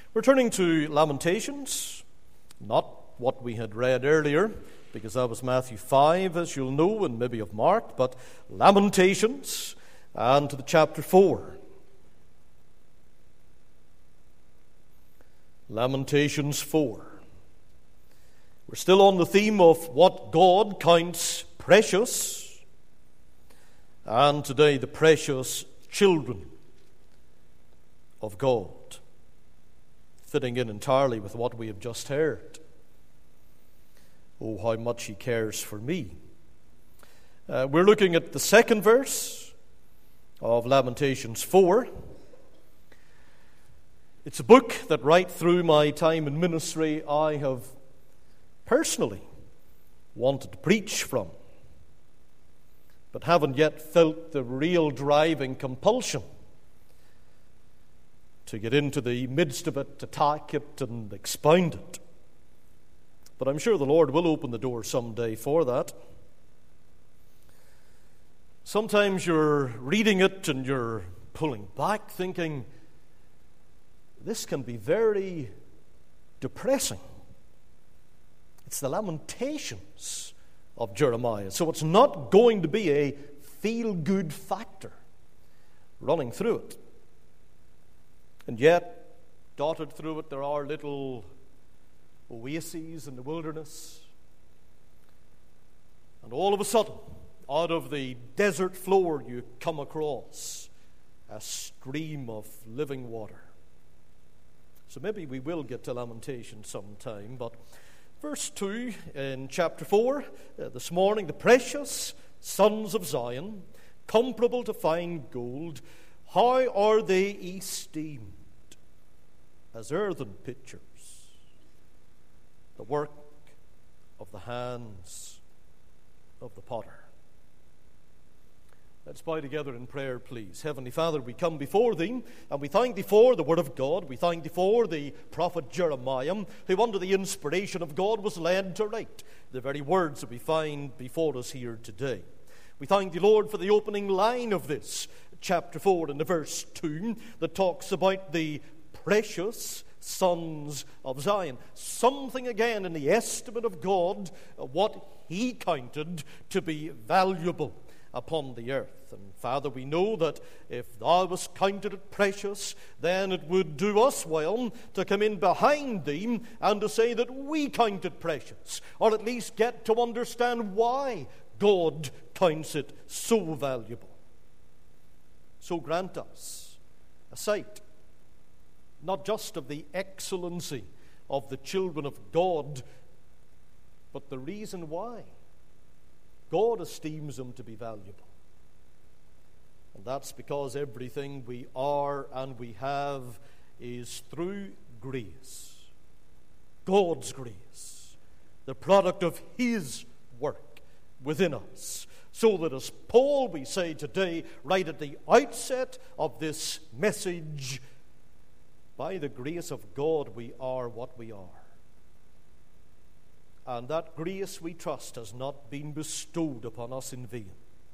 We're turning to Lamentations, not what we had read earlier, because that was Matthew 5, as you'll know, and maybe have marked, but Lamentations, and to the chapter 4. Lamentations 4. We're still on the theme of what God counts precious, and today the precious children of God, fitting in entirely with what we have just heard. Oh, how much He cares for me. We're looking at the second verse of Lamentations 4. It's a book that right through my time in ministry I have personally wanted to preach from, but haven't yet felt the real driving compulsion to get into the midst of it, attack it, and expound it. But I'm sure the Lord will open the door someday for that. Sometimes you're reading it and you're pulling back thinking, this can be very depressing. It's the Lamentations of Jeremiah, so it's not going to be a feel-good factor running through it. And yet, dotted through it, there are little oases in the wilderness. And all of a sudden, out of the desert floor, you come across a stream of living water. So maybe we will get to Lamentation sometime, but verse 2 in chapter 4, this morning, the precious sons of Zion, comparable to fine gold, how are they esteemed as earthen pitchers, the work of the hands of the potter. Let's bow together in prayer, please. Heavenly Father, we come before Thee, and we thank Thee for the Word of God. We thank Thee for the prophet Jeremiah, who under the inspiration of God was led to write the very words that we find before us here today. We thank Thee, Lord, for the opening line of this chapter 4 in the verse 2 that talks about the precious sons of Zion. Something again in the estimate of God, what He counted to be valuable upon the earth. And Father, we know that if Thou wast counted it precious, then it would do us well to come in behind Thee and to say that we count it precious, or at least get to understand why God counts it so valuable. So grant us a sight, not just of the excellency of the children of God, but the reason why God esteems them to be valuable. And that's because everything we are and we have is through grace. God's grace, the product of His work within us. So that as Paul, we say today, right at the outset of this message, by the grace of God we are what we are. And that grace, we trust, has not been bestowed upon us in vain.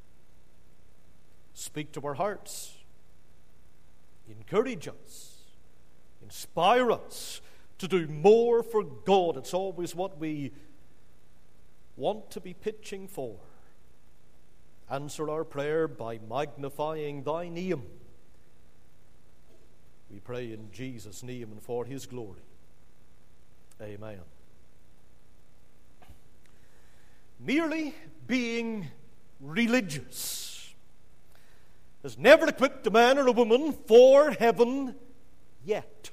Speak to our hearts. Encourage us. Inspire us to do more for God. It's always what we want to be pitching for. Answer our prayer by magnifying Thy name. We pray in Jesus' name and for His glory. Amen. Merely being religious has never equipped a man or a woman for heaven yet.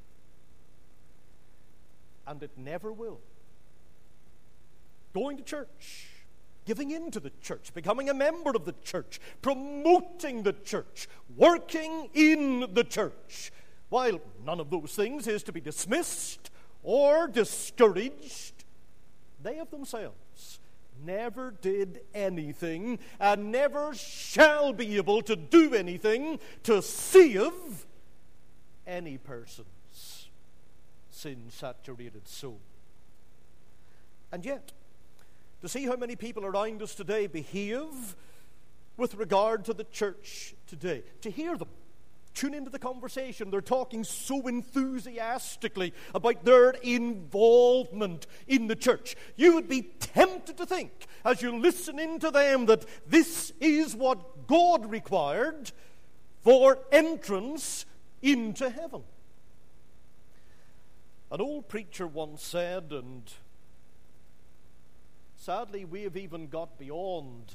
And it never will. Going to church, giving into the church, becoming a member of the church, promoting the church, working in the church, while none of those things is to be dismissed or discouraged, they of themselves never did anything and never shall be able to do anything to save any person's sin-saturated soul. And yet, to see how many people around us today behave with regard to the church today, to hear them tune into the conversation. They're talking so enthusiastically about their involvement in the church. You would be tempted to think, as you listen into them, that this is what God required for entrance into heaven. An old preacher once said, and sadly we have even got beyond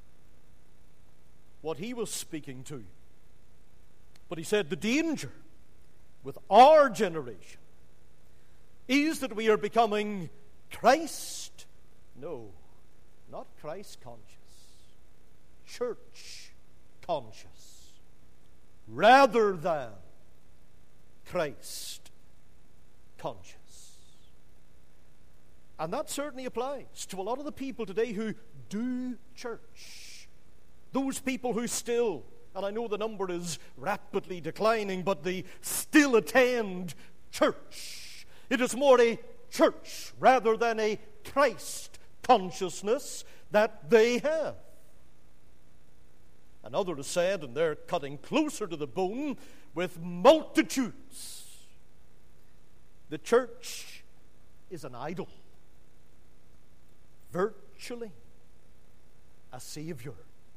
what he was speaking to, but he said the danger with our generation is that we are becoming Christ, no, not Christ conscious, church conscious, rather than Christ conscious. And that certainly applies to a lot of the people today who do church. Those people who still, and I know the number is rapidly declining, but they still attend church. It is more a church rather than a Christ consciousness that they have. Another has said, and they're cutting closer to the bone, with multitudes, the church is an idol, virtually a savior.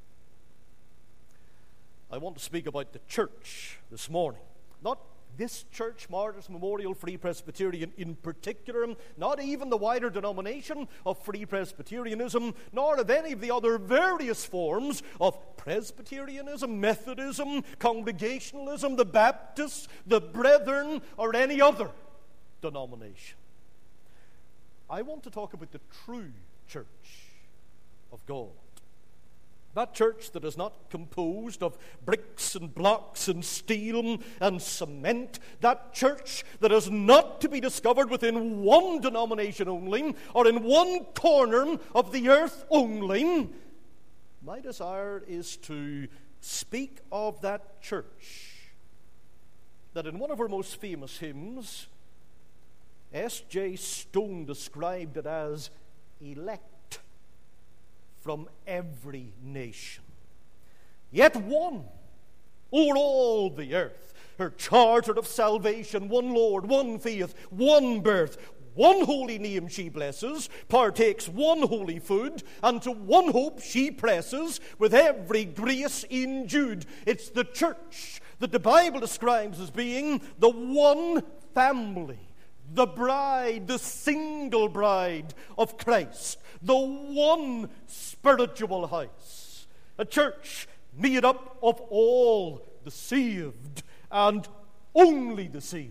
I want to speak about the church this morning. Not this church, Martyrs Memorial Free Presbyterian in particular, not even the wider denomination of Free Presbyterianism, nor of any of the other various forms of Presbyterianism, Methodism, Congregationalism, the Baptists, the Brethren, or any other denomination. I want to talk about the true church of God. That church that is not composed of bricks and blocks and steel and cement. That church that is not to be discovered within one denomination only or in one corner of the earth only. My desire is to speak of that church that in one of our most famous hymns, S.J. Stone described it as elect from every nation, yet one o'er all the earth, her charter of salvation, one Lord, one faith, one birth, one holy name she blesses, partakes one holy food, and to one hope she presses, with every grace endued. It's the church that the Bible describes as being the one family, the bride, the single bride of Christ, the one spiritual house, a church made up of all the saved and only the saved,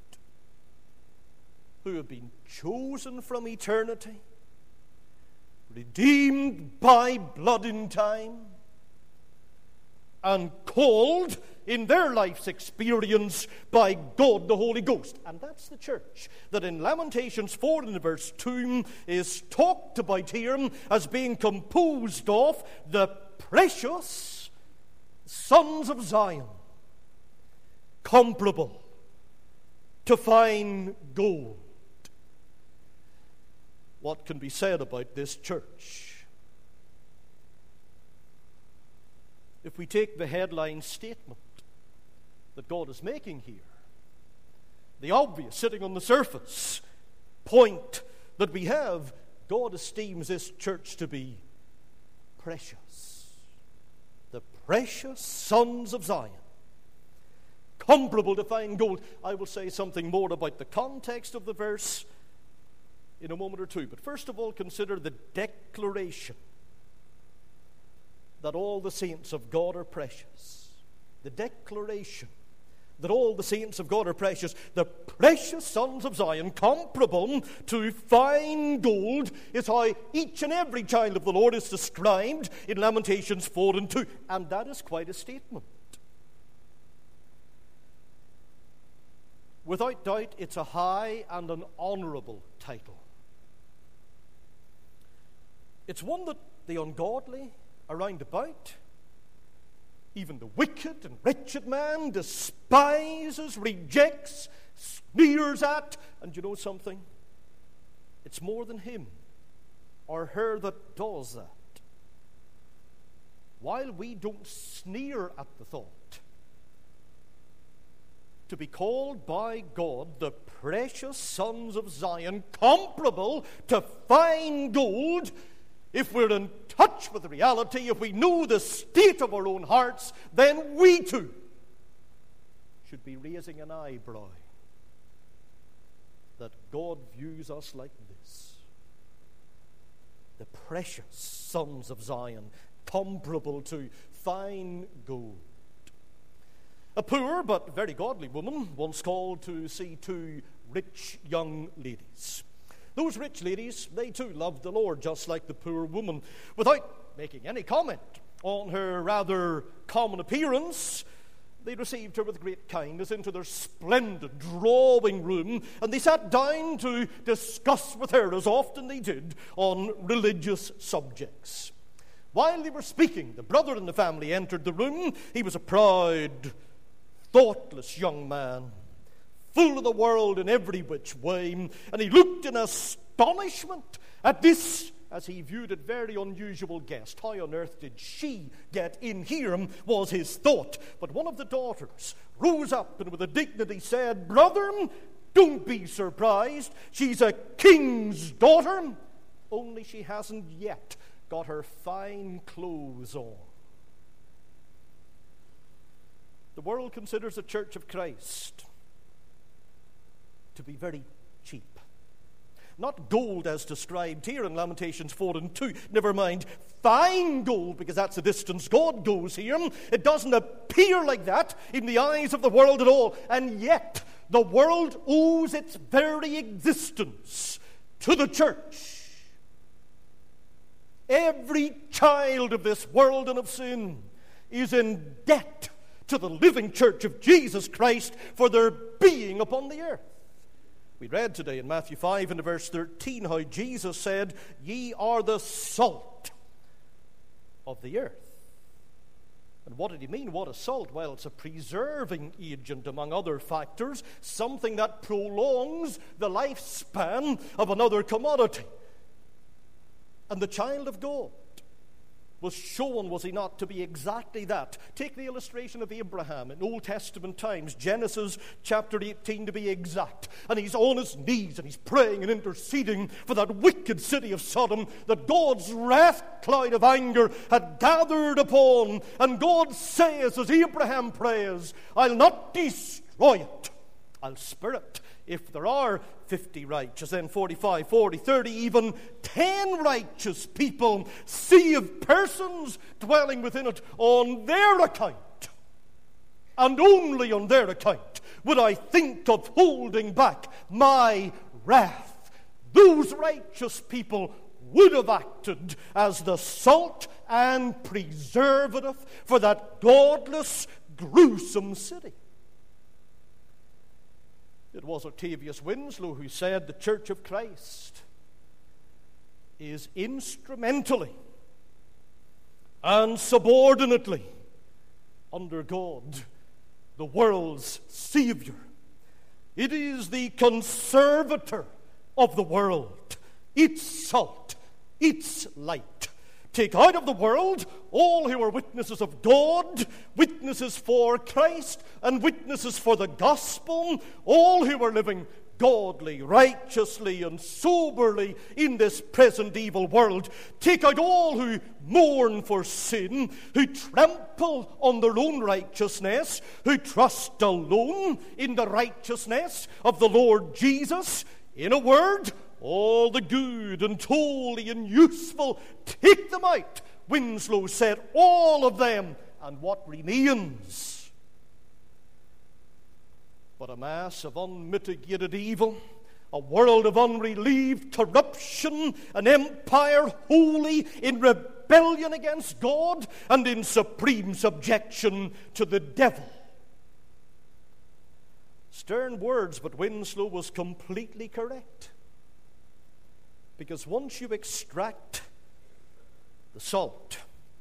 who have been chosen from eternity, redeemed by blood in time, and called in their life's experience by God the Holy Ghost. And that's the church that in Lamentations 4 and verse 2 is talked about here as being composed of the precious sons of Zion, comparable to fine gold. What can be said about this church? If we take the headline statement that God is making here, the obvious, sitting on the surface point that we have, God esteems this church to be precious. The precious sons of Zion, comparable to fine gold. I will say something more about the context of the verse in a moment or two. But first of all, consider the declaration that all the saints of God are precious. The declaration that all the saints of God are precious. The precious sons of Zion, comparable to fine gold, is how each and every child of the Lord is described in Lamentations 4 and 2. And that is quite a statement. Without doubt, it's a high and an honorable title. It's one that the ungodly around about, even the wicked and wretched man, despises, rejects, sneers at. And you know something? It's more than him or her that does that. While we don't sneer at the thought to be called by God the precious sons of Zion, comparable to fine gold, if we're in touch with reality, if we know the state of our own hearts, then we too should be raising an eyebrow that God views us like this. The precious sons of Zion, comparable to fine gold. A poor but very godly woman once called to see two rich young ladies. Those rich ladies, they too loved the Lord, just like the poor woman. Without making any comment on her rather common appearance, they received her with great kindness into their splendid drawing room, and they sat down to discuss with her, as often they did, on religious subjects. While they were speaking, the brother in the family entered the room. He was a proud, thoughtless young man, full of the world in every which way, and he looked in astonishment at this, as he viewed it, very unusual guest. How on earth did she get in here, was his thought. But one of the daughters rose up and with a dignity said, "Brother, don't be surprised. She's a king's daughter, only she hasn't yet got her fine clothes on." The world considers the Church of Christ to be very cheap. Not gold as described here in Lamentations 4:2. Never mind fine gold, because that's the distance God goes here. It doesn't appear like that in the eyes of the world at all. And yet, the world owes its very existence to the church. Every child of this world and of sin is in debt to the living church of Jesus Christ for their being upon the earth. We read today in Matthew 5 and verse 13 how Jesus said, "Ye are the salt of the earth." And what did he mean? What is salt? Well, it's a preserving agent, among other factors, something that prolongs the lifespan of another commodity. And the child of God was shown, was he not, to be exactly that. Take the illustration of Abraham in Old Testament times, Genesis chapter 18 to be exact. And he's on his knees and he's praying and interceding for that wicked city of Sodom that God's wrath cloud of anger had gathered upon. And God says, as Abraham prays, "I'll not destroy it, I'll spare it. If there are 50 righteous, then 45, 40, 30, even 10 righteous people, saved persons dwelling within it, on their account, and only on their account, would I think of holding back my wrath." Those righteous people would have acted as the salt and preservative for that godless, gruesome city. It was Octavius Winslow who said the Church of Christ is instrumentally and subordinately under God, the world's Savior. It is the conservator of the world, its salt, its light. Take out of the world all who are witnesses of God, witnesses for Christ, and witnesses for the gospel, all who are living godly, righteously, and soberly in this present evil world. Take out all who mourn for sin, who trample on their own righteousness, who trust alone in the righteousness of the Lord Jesus. In a word, all the good and holy and useful, take them out. Winslow said, all of them, and what remains? But a mass of unmitigated evil, a world of unrelieved corruption, an empire wholly in rebellion against God and in supreme subjection to the devil. Stern words, but Winslow was completely correct. Because once you extract the salt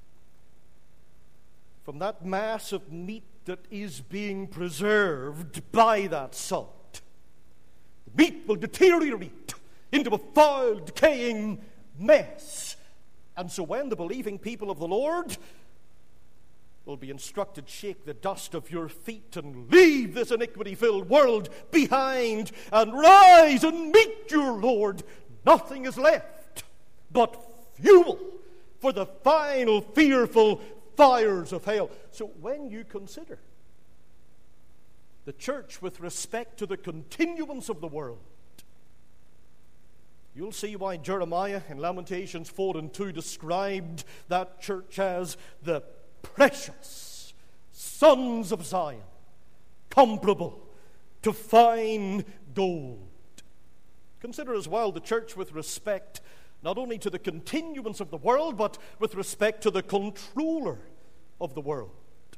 from that mass of meat that is being preserved by that salt, the meat will deteriorate into a foul, decaying mess. And so when the believing people of the Lord will be instructed, shake the dust of your feet and leave this iniquity-filled world behind and rise and meet your Lord. Nothing is left but fuel for the final fearful fires of hell. So when you consider the church with respect to the continuance of the world, you'll see why Jeremiah in Lamentations 4:2 described that church as the precious sons of Zion, comparable to fine gold. Consider as well the church with respect not only to the continuance of the world, but with respect to the controller of the world.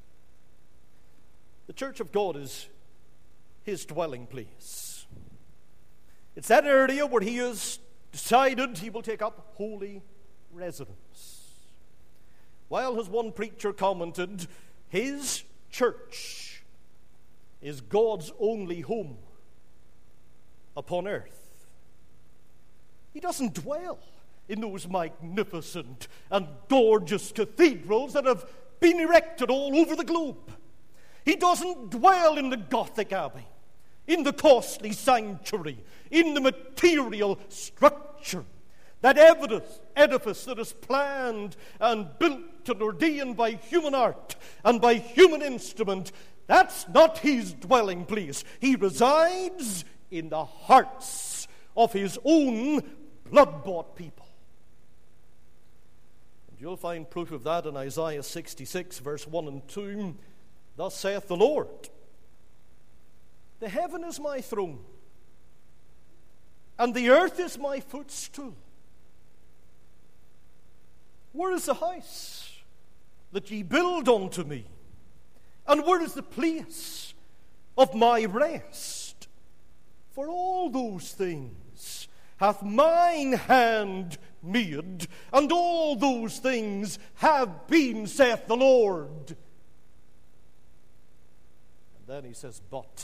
The church of God is his dwelling place. It's that area where he has decided he will take up holy residence. While, as one preacher commented, his church is God's only home upon earth. He doesn't dwell in those magnificent and gorgeous cathedrals that have been erected all over the globe. He doesn't dwell in the Gothic abbey, in the costly sanctuary, in the material structure, that edifice that is planned and built and ordained by human art and by human instrument. That's not his dwelling place. He resides in the hearts of his own blood-bought people. And you'll find proof of that in Isaiah 66, verse 1 and 2. Thus saith the Lord, the heaven is my throne, and the earth is my footstool. Where is the house that ye build unto me? And where is the place of my rest? For all those things hath mine hand made, and all those things have been, saith the Lord. And then he says, but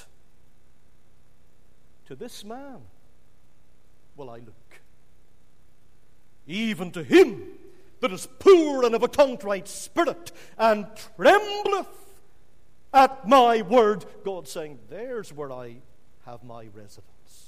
to this man will I look, even to him that is poor and of a contrite spirit, and trembleth at my word. God saying, there's where I have my residence.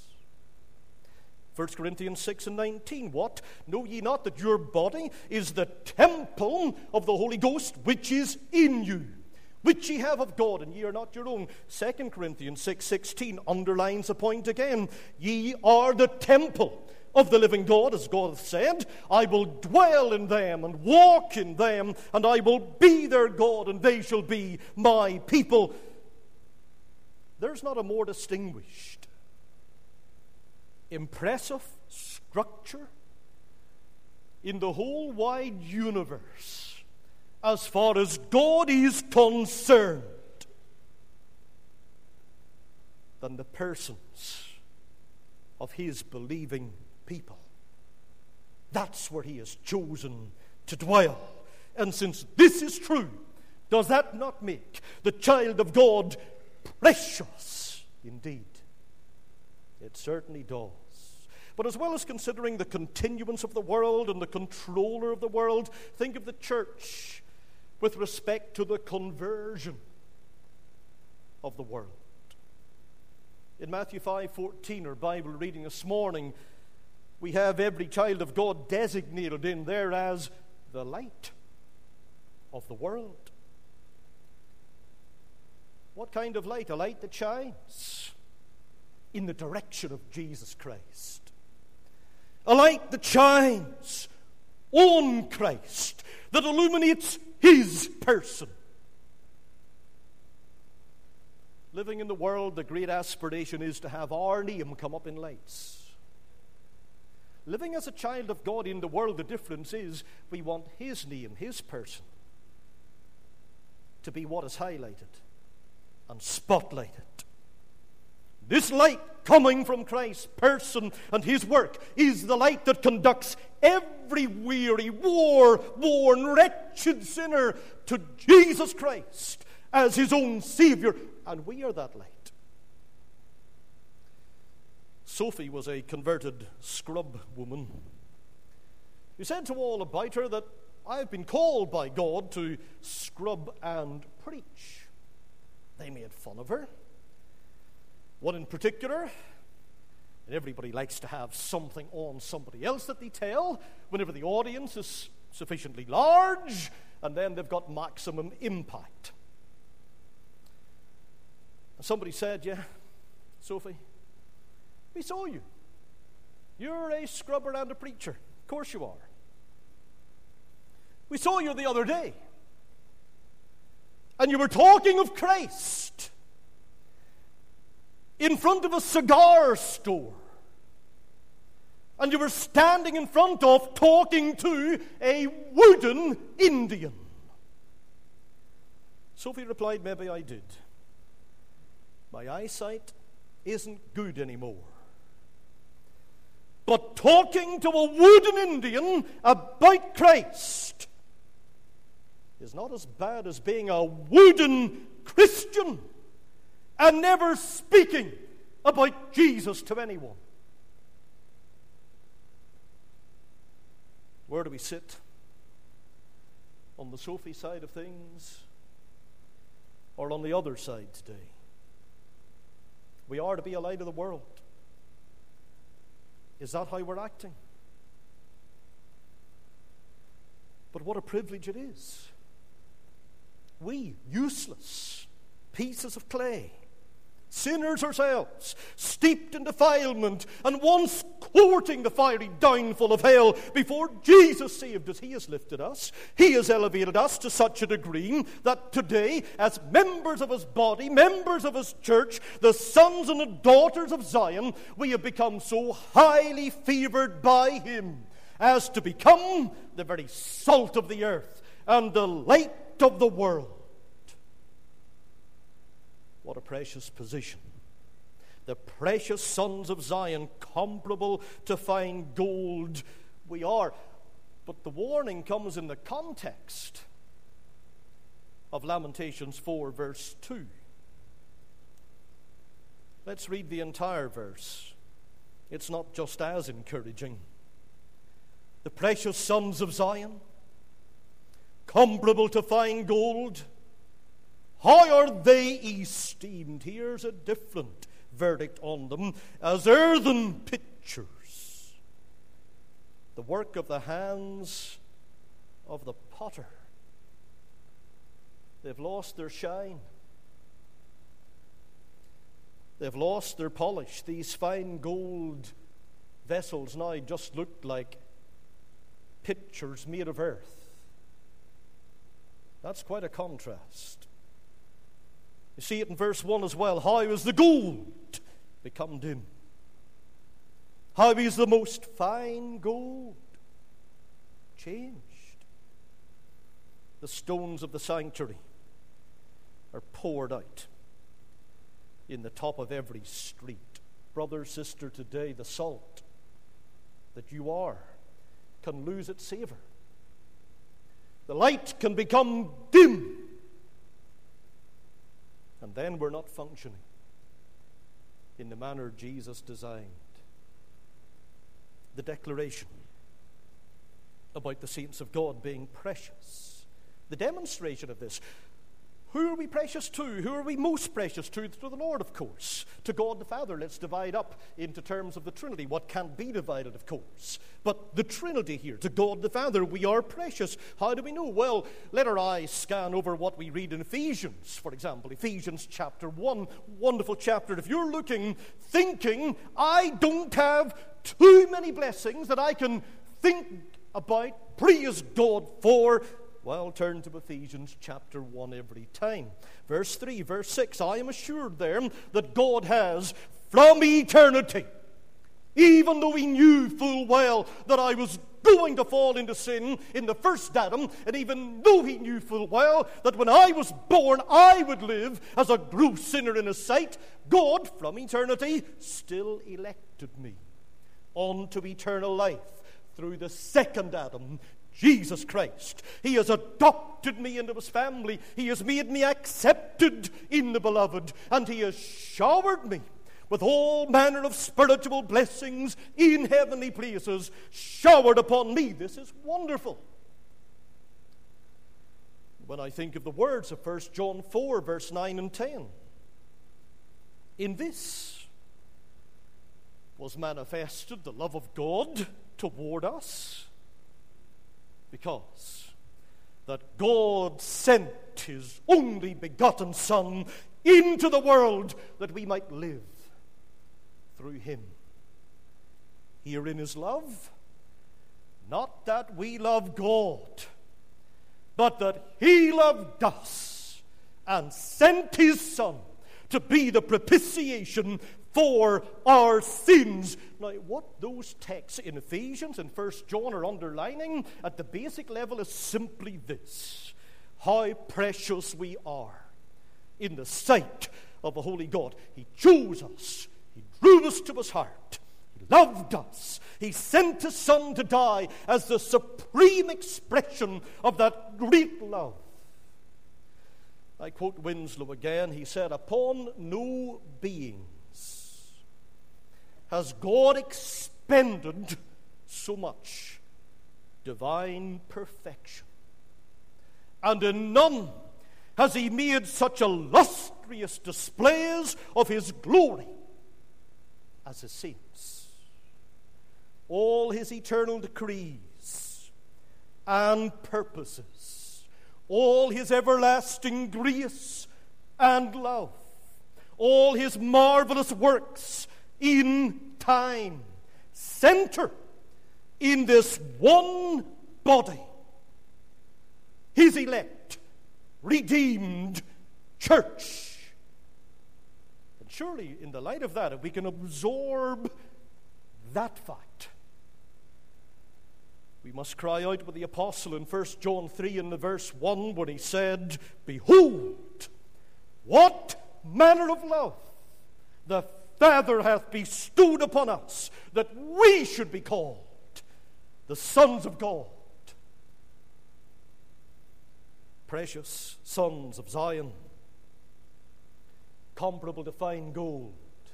1 Corinthians 6:19, what? Know ye not that your body is the temple of the Holy Ghost, which is in you, which ye have of God, and ye are not your own? 2 Corinthians 6:16 underlines the point again. Ye are the temple of the living God, as God hath said, I will dwell in them and walk in them, and I will be their God, and they shall be my people. There's not a more distinguished, impressive structure in the whole wide universe as far as God is concerned than the persons of his believing people. That's where he has chosen to dwell. And since this is true, does that not make the child of God precious indeed? It certainly does. But as well as considering the continuance of the world and the controller of the world, think of the church with respect to the conversion of the world. In Matthew 5:14, our Bible reading this morning, we have every child of God designated in there as the light of the world. What kind of light? A light that shines in the direction of Jesus Christ. A light that shines on Christ, that illuminates his person. Living in the world, the great aspiration is to have our name come up in lights. Living as a child of God in the world, the difference is we want his name, his person, to be what is highlighted and spotlighted. This light coming from Christ's person and his work is the light that conducts every weary, war-worn, wretched sinner to Jesus Christ as his own Savior. And we are that light. Sophie was a converted scrub woman who said to all about her that I've been called by God to scrub and preach. They made fun of her. One in particular, and everybody likes to have something on somebody else that they tell whenever the audience is sufficiently large, and then they've got maximum impact. And somebody said, yeah, Sophie, we saw you. You're a scrubber and a preacher. Of course you are. We saw you the other day, and you were talking of Christ in front of a cigar store, and you were standing in front of talking to a wooden Indian. Sophie replied, maybe I did. My eyesight isn't good anymore. But talking to a wooden Indian about Christ is not as bad as being a wooden Christian and never speaking about Jesus to anyone. Where do we sit? On the Sophie side of things or on the other side today? We are to be a light of the world. Is that how we're acting? But what a privilege it is. We, useless pieces of clay, sinners ourselves, steeped in defilement, and once courting the fiery downfall of hell, before Jesus saved us, He has lifted us. He has elevated us to such a degree that today, as members of His body, members of His church, the sons and the daughters of Zion, we have become so highly favored by Him as to become the very salt of the earth and the light of the world. What a precious position. The precious sons of Zion, comparable to fine gold we are. But the warning comes in the context of Lamentations 4, verse 2. Let's read the entire verse. It's not just as encouraging. The precious sons of Zion, comparable to fine gold, how are they esteemed? Here's a different verdict on them. As earthen pitchers, the work of the hands of the potter. They've lost their shine. They've lost their polish. These fine gold vessels now just look like pitchers made of earth. That's quite a contrast. You see it in verse 1 as well. How is the gold become dim? How is the most fine gold changed? The stones of the sanctuary are poured out in the top of every street. Brother, sister, today the salt that you are can lose its savor. The light can become dim. And then we're not functioning in the manner Jesus designed. The declaration about the saints of God being precious. The demonstration of this. Who are we precious to? Who are we most precious to? To the Lord, of course. To God the Father. Let's divide up into terms of the Trinity. What can't be divided, of course. But the Trinity here, to God the Father, we are precious. How do we know? Well, let our eyes scan over what we read in Ephesians, for example. Ephesians chapter 1, wonderful chapter. If you're looking, thinking, I don't have too many blessings that I can think about, praise God for, well, turn to Ephesians chapter 1 every time. Verse 3, verse 6, I am assured there that God has from eternity, even though He knew full well that I was going to fall into sin in the first Adam, and even though He knew full well that when I was born I would live as a gross sinner in His sight, God from eternity still elected me unto eternal life through the second Adam, Jesus Christ. He has adopted me into His family. He has made me accepted in the Beloved. And He has showered me with all manner of spiritual blessings in heavenly places, showered upon me. This is wonderful. when I think of the words of 1 John 4, verse 9 and 10. In this was manifested the love of God toward us, because that God sent his only begotten Son into the world that we might live through him. Herein is love, not that we love God, but that he loved us and sent his Son to be the propitiation for our sins. Now, what those texts in Ephesians and 1 John are underlining at the basic level is simply this: how precious we are in the sight of a holy God. He chose us. He drew us to his heart. He loved us. He sent his Son to die as the supreme expression of that great love. I quote Winslow again. He said, "Upon no beings has God expended so much divine perfection, and in none has he made such illustrious displays of his glory as his saints. All his eternal decrees and purposes, all his everlasting grace and love, all his marvelous works in time center in this one body, his elect, redeemed church." And surely, in the light of that, if we can absorb that fact, we must cry out with the apostle in 1 John 3 in the verse 1 when he said, "Behold, what manner of love the Father hath bestowed upon us, that we should be called the sons of God." Precious sons of Zion, comparable to fine gold,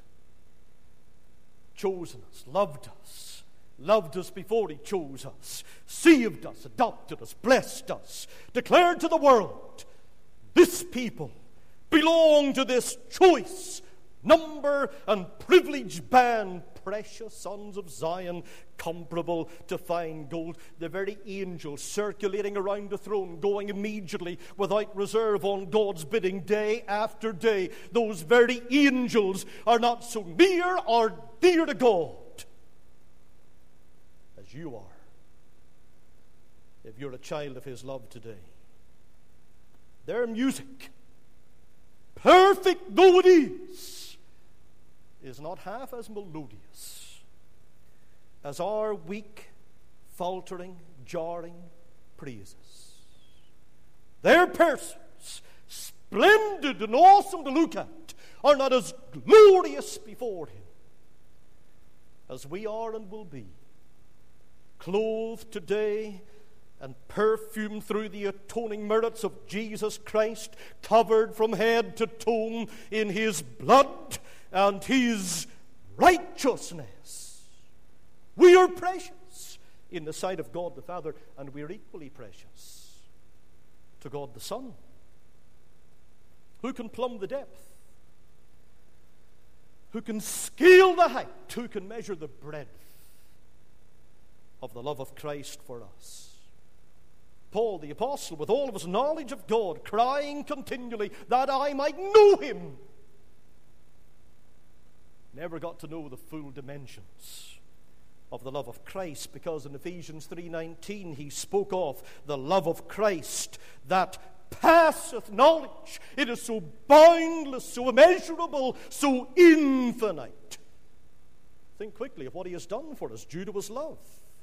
chosen us, loved us before he chose us, saved us, adopted us, blessed us, declared to the world, this people belong to this choice, number, and privileged band, precious sons of Zion, comparable to fine gold. The very angels circulating around the throne, going immediately without reserve on God's bidding day after day. Those very angels are not so near or dear to God as you are, if you're a child of his love today. Their music, perfect though it is not half as melodious as our weak, faltering, jarring praises. Their persons, splendid and awesome to look at, are not as glorious before him as we are and will be, clothed today and perfumed through the atoning merits of Jesus Christ, covered from head to toe in his blood and his righteousness. We are precious in the sight of God the Father, and we are equally precious to God the Son. Who can plumb the depth? Who can scale the height? Who can measure the breadth of the love of Christ for us? Paul the apostle, with all of his knowledge of God, crying continually that I might know him, never got to know the full dimensions of the love of Christ, because in Ephesians 3:19 he spoke of the love of Christ that passeth knowledge. It is so boundless, so immeasurable, so infinite. Think quickly of what he has done for us due to his love.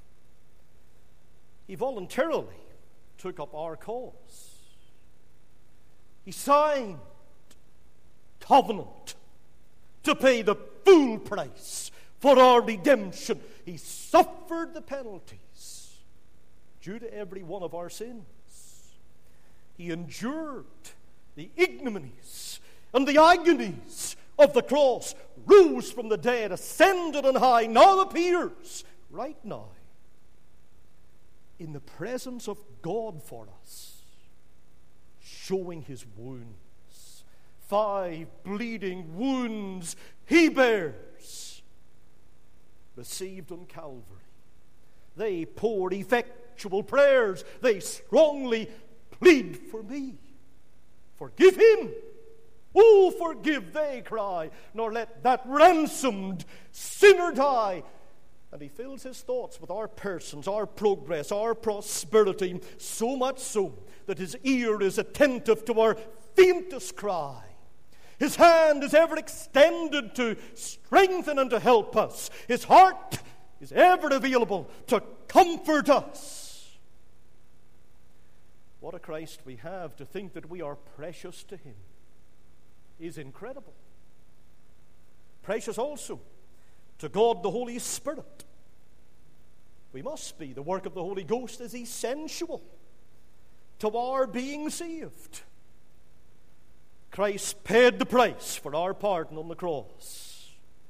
He voluntarily took up our cause. He signed covenant to pay the full price for our redemption. He suffered the penalties due to every one of our sins. He endured the ignominies and the agonies of the cross, rose from the dead, ascended on high, now appears right now in the presence of God for us. showing his wounds. 5 bleeding wounds he bears, received on Calvary. They pour effectual prayers. They strongly plead for me. Forgive him. Oh, forgive, they cry, nor let that ransomed sinner die. And he fills his thoughts with our persons, our progress, our prosperity, so much so that his ear is attentive to our faintest cry. His hand is ever extended to strengthen and to help us. His heart is ever available to comfort us. What a Christ we have! To think that we are precious to him is incredible. Precious also to God the Holy Spirit. We must be. The work of the Holy Ghost is essential to our being saved. Christ paid the price for our pardon on the cross.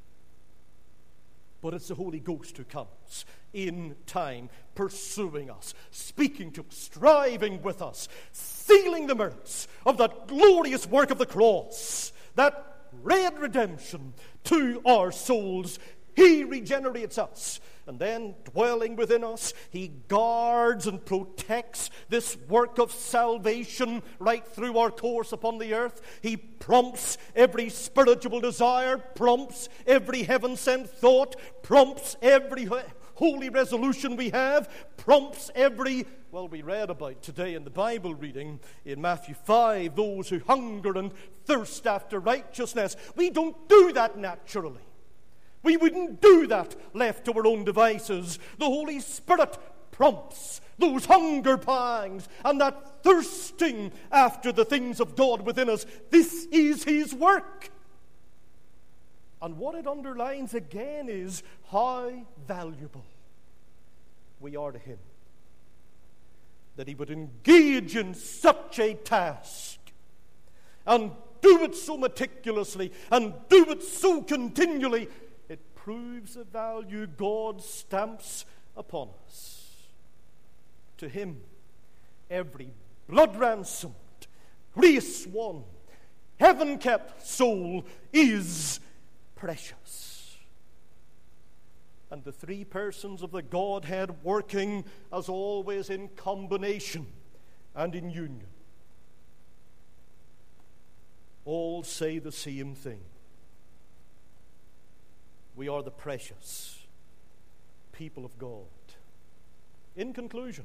But it's the Holy Ghost who comes in time, pursuing us, speaking to us, striving with us, sealing the merits of that glorious work of the cross, that great redemption to our souls. He regenerates us, and then dwelling within us, he guards and protects this work of salvation right through our course upon the earth. He prompts every spiritual desire, prompts every heaven-sent thought, prompts every holy resolution we have, prompts every, well, we read about today in the Bible reading in Matthew 5, those who hunger and thirst after righteousness. We don't do that naturally. We wouldn't do that left to our own devices. The Holy Spirit prompts those hunger pangs and that thirsting after the things of God within us. This is his work. And what it underlines again is how valuable we are to him, that he would engage in such a task and do it so meticulously and do it so continually. It proves the value God stamps upon us. To him, every blood-ransomed, race-won, heaven-kept soul is precious. And the 3 persons of the Godhead working, as always, in combination and in union, all say the same thing. We are the precious people of God. In conclusion,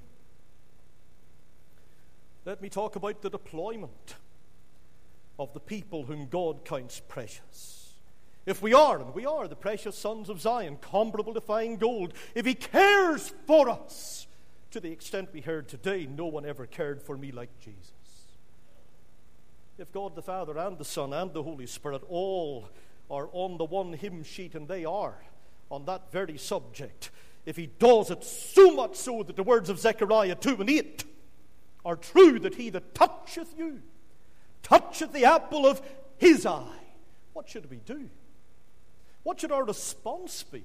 let me talk about the deployment of the people whom God counts precious. If we are, and we are, the precious sons of Zion, comparable to fine gold, if he cares for us to the extent we heard today, no one ever cared for me like Jesus. If God the Father and the Son and the Holy Spirit all are on the one hymn sheet, and they are on that very subject, if he does it so much so that the words of Zechariah 2:8 are true, that he that toucheth you toucheth the apple of his eye, what should we do? What should our response be?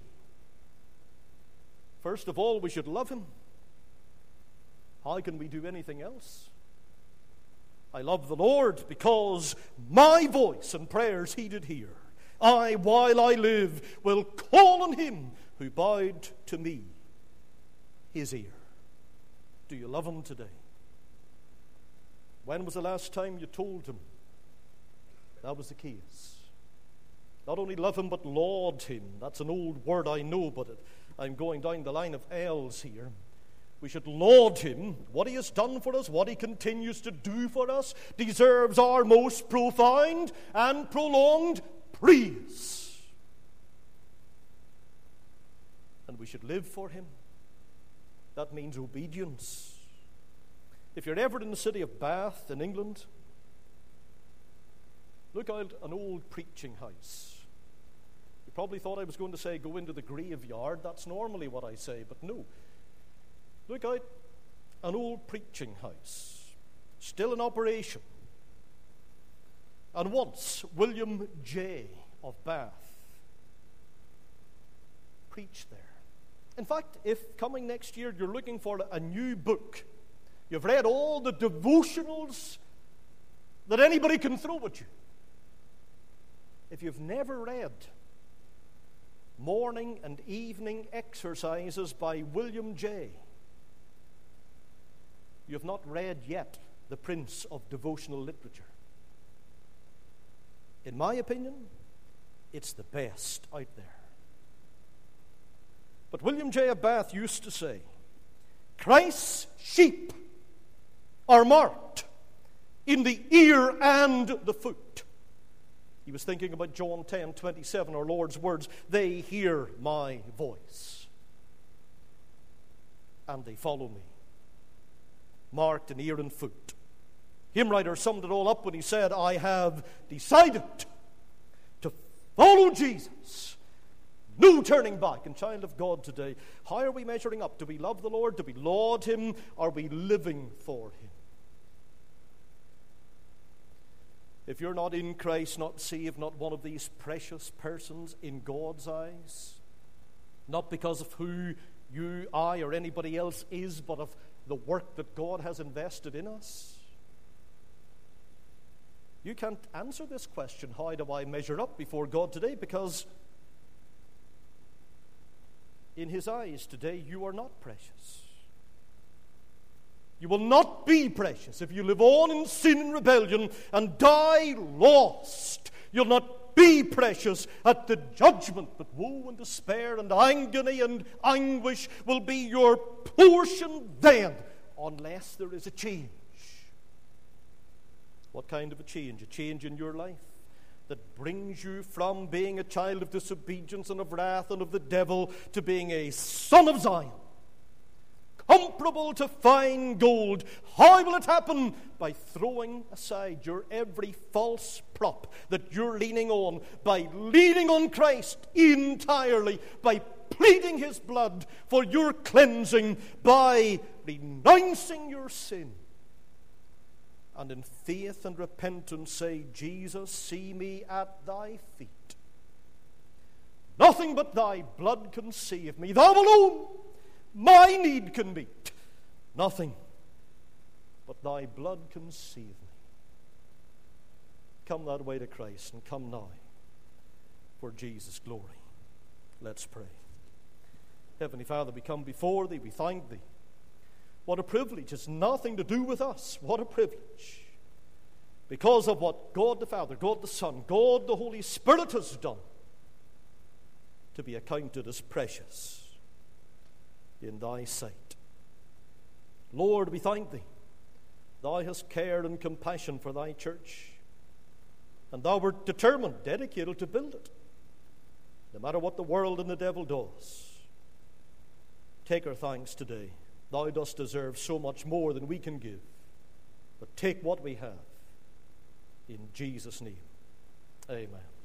First of all, we should love him. How can we do anything else? I love the Lord because my voice and prayers he did hear. I, while I live, will call on him who bowed to me his ear. Do you love him today? When was the last time you told him that was the case? Not only love him, but laud him. That's an old word, I know, but I'm going down the line of L's here. We should laud him. What he has done for us, what he continues to do for us, deserves our most profound and prolonged praise. And we should live for him. That means obedience. If you're ever in the city of Bath in England, look out an old preaching house. You probably thought I was going to say go into the graveyard. That's normally what I say, but no. Look out an old preaching house, still in operation. And once William J. of Bath preached there. In fact, if coming next year you're looking for a new book, you've read all the devotionals that anybody can throw at you. If you've never read Morning and Evening Exercises by William Jay, you have not read yet the Prince of Devotional Literature. In my opinion, it's the best out there. But William J. Abath used to say, Christ's sheep are marked in the ear and the foot. He was thinking about John 10:27, our Lord's words, they hear my voice, and they follow me. Marked in ear and foot. Hymn writer summed it all up when he said, I have decided to follow Jesus. No turning back. And child of God today, how are we measuring up? Do we love the Lord? Do we laud Him? Are we living for Him? If you're not in Christ, not saved, not one of these precious persons in God's eyes, not because of who you, I, or anybody else is, but of the work that God has invested in us, you can't answer this question, how do I measure up before God today? Because in His eyes today, you are not precious. You will not be precious if you live on in sin and rebellion and die lost. You'll not be precious at the judgment, but woe and despair and agony and anguish will be your portion then, unless there is a change. What kind of a change? A change in your life that brings you from being a child of disobedience and of wrath and of the devil to being a son of Zion, comparable to fine gold. How will it happen? By throwing aside your every false prop that you're leaning on, by leaning on Christ entirely, by pleading His blood for your cleansing, by renouncing your sin, and in faith and repentance say, Jesus, see me at thy feet. Nothing but thy blood can save me. Thou alone my need can meet. Nothing but thy blood can save me. Come that way to Christ, and come now for Jesus' glory. Let's pray. Heavenly Father, we come before Thee, we thank Thee. What a privilege. It's nothing to do with us. What a privilege. Because of what God the Father, God the Son, God the Holy Spirit has done, to be accounted as precious in Thy sight. Lord, we thank Thee. Thou hast care and compassion for Thy church, and Thou wert determined, dedicated to build it, no matter what the world and the devil does. Take our thanks today. Thou dost deserve so much more than we can give, but take what we have. In Jesus' name, amen.